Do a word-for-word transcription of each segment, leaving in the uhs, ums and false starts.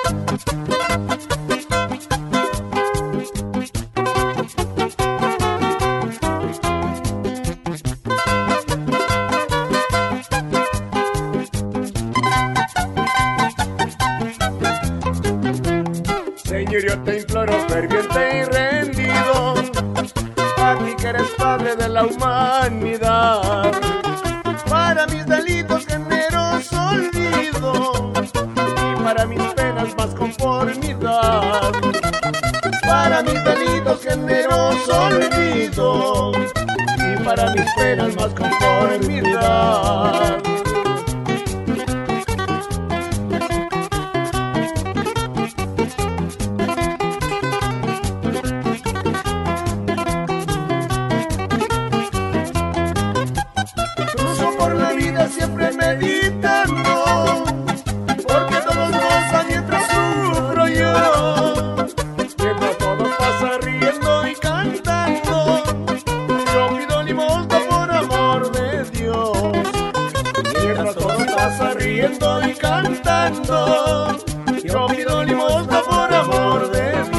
Señor, yo te imploro ferviente y rendido, a ti que eres Padre de la humanidad, para mis delitos generoso olvido y para mis penas más conformidad. Para mis delitos generoso olvido y para mis penas más conformidad. Siempre meditando, porque todos gozan mientras sufro yo. Mientras todo pasa riendo y cantando, yo pido limosna por amor de Dios. Mientras todo pasa riendo y cantando, yo pido limosna por amor de Dios.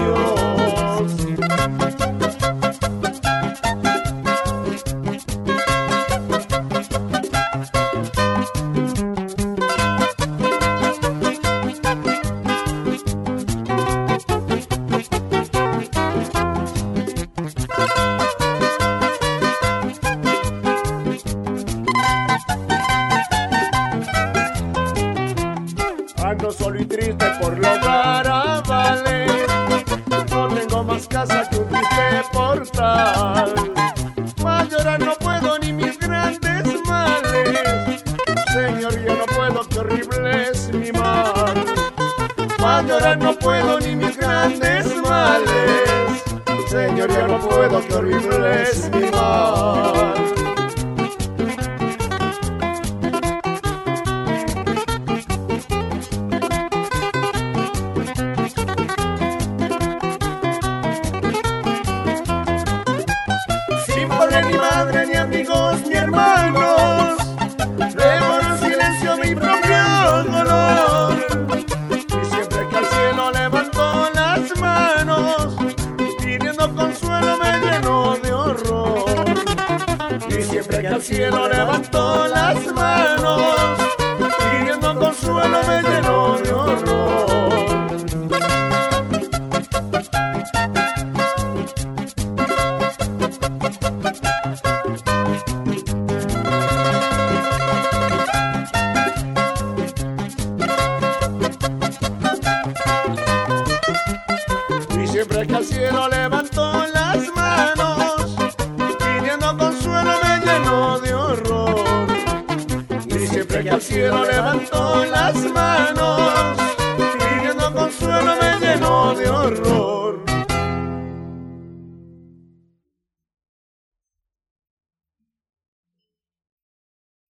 Ando solo y triste por los arrabales, no tengo más casa que un triste portal. Más llorar no puedo ni mis grandes males, Señor, yo no puedo, qué horrible es mi mal. Más llorar no puedo ni mis grandes males, Señor, yo no puedo, qué horrible es mi mal. Ni madre, ni amigos, ni hermanos, debo en silencio mi propio dolor. Y siempre que al cielo levanto las manos, pidiendo consuelo me lleno de horror. Y siempre que al cielo levanto las manos, pidiendo consuelo me lleno de horror. Siempre que al cielo levanto las manos, pidiendo consuelo me lleno de horror. Y siempre que al cielo levanto las manos,